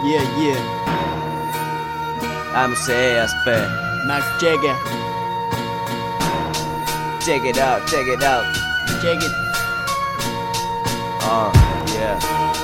Yeah. MCESP. Mac Jagger. Check it out. Check it. Yeah.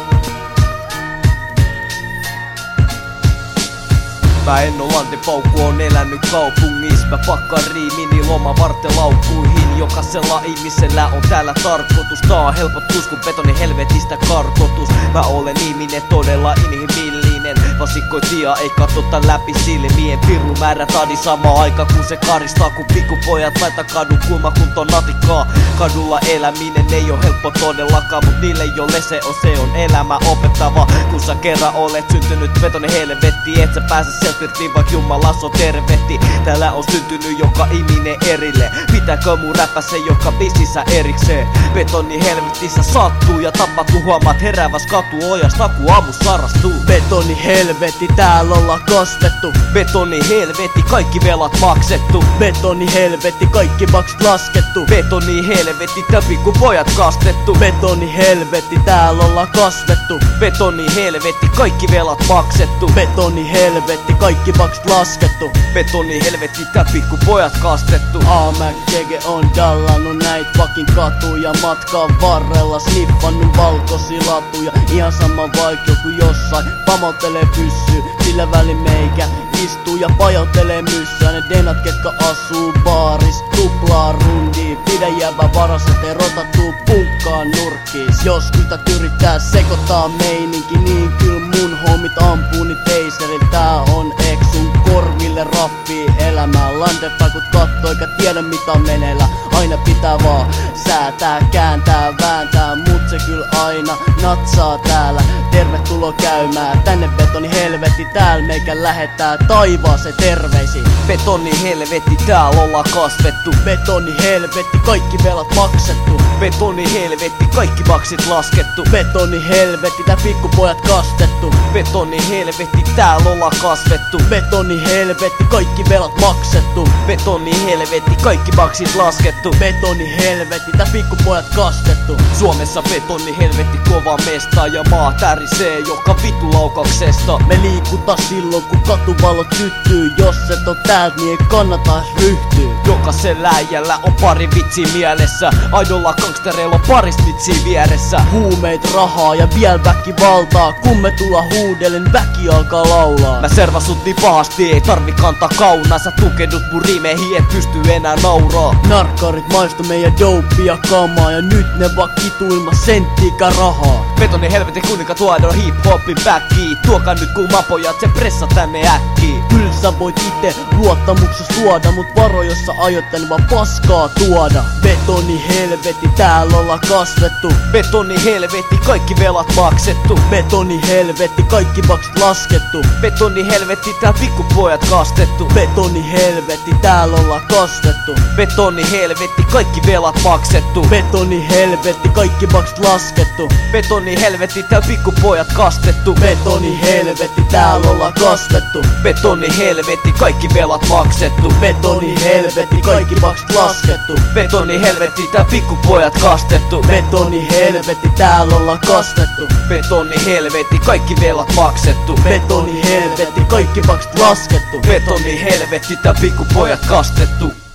Mä en oo lantipaukku, on elänyt kaupungissa. Mä pakkaan riimini loma vartelaukkuihin. Jokaisella ihmisellä on täällä tarkoitus. Tää on helpotus, kun betoni helvetistä karkotus. Mä olen ihminen todella inhimillinen. Vasikoitia ei katsota läpi silmien. Pirun määrä tadi sama aika kun se karistaa. Kun pikkupojat laita kadun kulma kunto natikaa. Kadulla eläminen ei oo helppo todellakaan, mut niille jolle se on elämä opettava. Kun sä kerran olet syntynyt betoni helvetti, et sä pääse sieltä irti vaik Jumalas on tervehti. Täällä on syntynyt joka ihminen erille. Pitääkö mun räpäse joka biisissä erikseen? Betoni helvetissä sattuu ja tapahtuu, huomaat herääväs katuojasta kun aamu sarastuu. Betoni helvetti, täällä ollaan kasvettu. Betoni helvetti, kaikki velat maksettu. Betoni helvetti, kaikki maksut laskettu. Betoni helvetti, tää pikkupojat kastettu. Betoni helvetti, täällä ollaan kasvettu. Betoni helvetti, kaikki velat maksettu. Betoni helvetti, kaikki maksut laskettu. Betoni helvetti, tää pikkupojat kastettu. Mac Jagger on dallannut näit fucking katuja. Matkan varrella sniffannut valkoisia latuja. Ihan sama vaik joku jossain pamottelee pyssyy. Sillä välin meikä istuu ja pajottelee myssää. Ne denat ketkä asuu baaris tuplaa rundia. Pidä jäävä varas ettei rotattuu punkkaan nurkkiis. Jos kytät yrittää sekoittaa meininki, niin kyl mun homit ampuu ni teiseril. Tää on sun korville rappii elämää. Landepakut kattoo eikä tiedä mitä on meneillä. Aina pitää vaan säätää, kääntää, vääntää. Mut se kyl aina natsaa täällä. Tervetuloa käymään tänne betoni helvetti. Täällä meikä lähettää taivaaseen terveisiin. Betoni helvetti, täällä ollaan kasvettu. Betoni helvetti, kaikki velat maksettu. Betoni helvetti, kaikki maksit laskettu. Betoni helvetti, tää pikkupojat kastettu. Betoni helvetti, täällä ollaan kasvettu. Betoni helvetti, kaikki velat maksettu. Betoni helvetti, kaikki maksit laskettu. Betoni helvetti, tää pikkupojat kastettu. Suomessa betoni helvetti kova mesta ja maa tärisee joka vittu laukauksesta. Me liikuta silloin kun katuvalot syttyy. Jos et oo täältä niin ei kannata ryhtyä. Jokaisella äijällä on pari vitsi mielessä. Aidolla gangstereilla on paris vitsi vieressä. Huumeit, rahaa ja viel väkivaltaa. Kun me tulla huudellen väki alkaa laulaa. Mä servasut niin pahasti ei tarvi kantaa kaunaa. Sä tukedut mun riimeihin et pysty enää nauraa. Narkkarit maistu meidän dopea kamaa. Ja nyt ne vaan kituu ilman senttiikä rahaa. Betoni helvetin kuninka tuodaan hip-hopin backiin. Tuokaa nyt kulmapojat se pressa tänne äkkiin. Kyllä sä voit ite luottamuksessa tuoda. Mut varo jos sä aiot tän vaan paskaa tuoda. Betoni helvetti, täällä ollaan kasvettu. Betoni helvetti, kaikki velat maksettu. Betoni helvetti, kaikki maksut laskettu. Betoni helvetti, tää pikkupojat kastettu. Betoni helvetti, täällä ollaan kasvettu. Betoni helvetti, kaikki velat maksettu. Betoni helvetti, kaikki maksut laskettu. Betoni helvetti, tää pikkupojat kastettu. Betoni helvetti, täällä ollaan kasvettu. Betoni helvetti, kaikki velat maksettu. Betoni helvetti, kaikki maksut laskettu. Betoni helvetti, tää pikkupojat kastettu. Betoni helvetti, täällä ollaan kasvettu. Betoni helvetti, kaikki velat maksettu. Betoni helvetti, kaikki maksut laskettu. Betoni helvetti, tää pikkupojat kastettu.